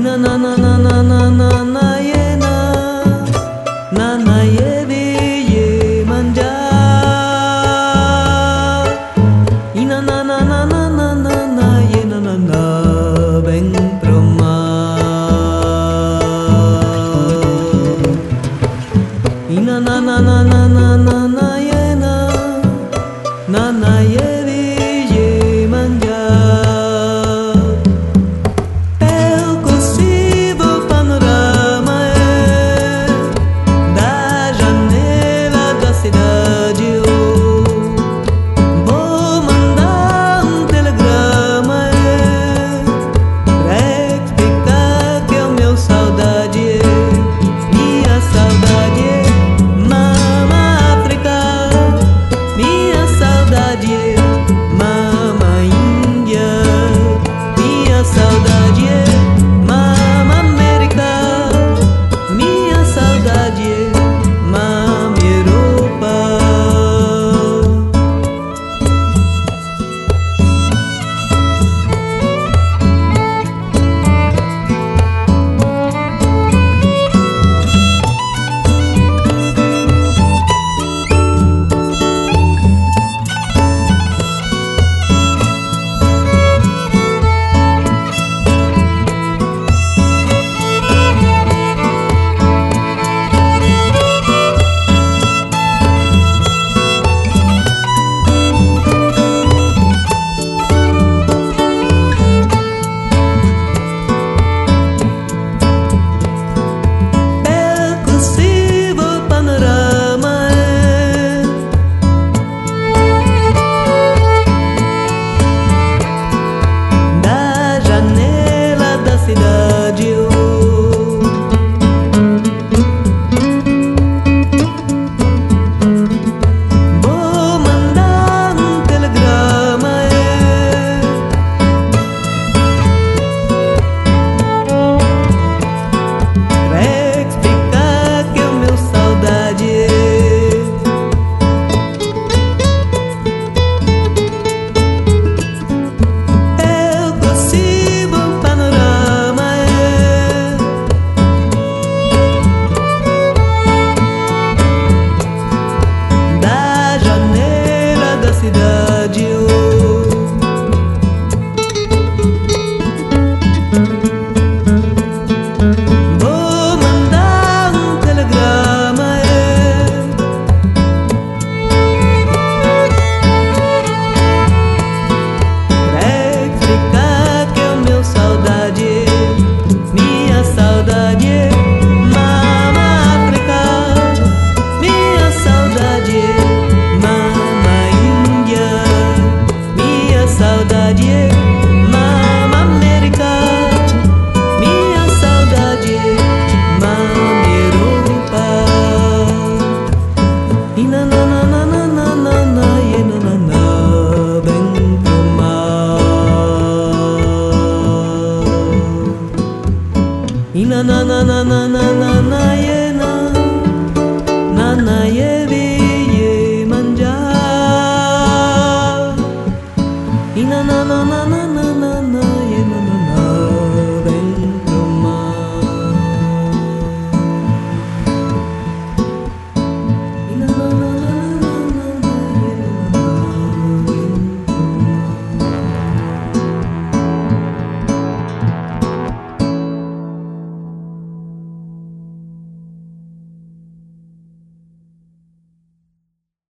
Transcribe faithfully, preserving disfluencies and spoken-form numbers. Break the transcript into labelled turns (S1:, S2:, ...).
S1: Ina na na na na na na na ye na na na ye bi ye manja. Ina na na na na na na na ye na na na beng proma. Ina na na na na na na na ye na na na ye bi ye manja. Ina na na na na na na na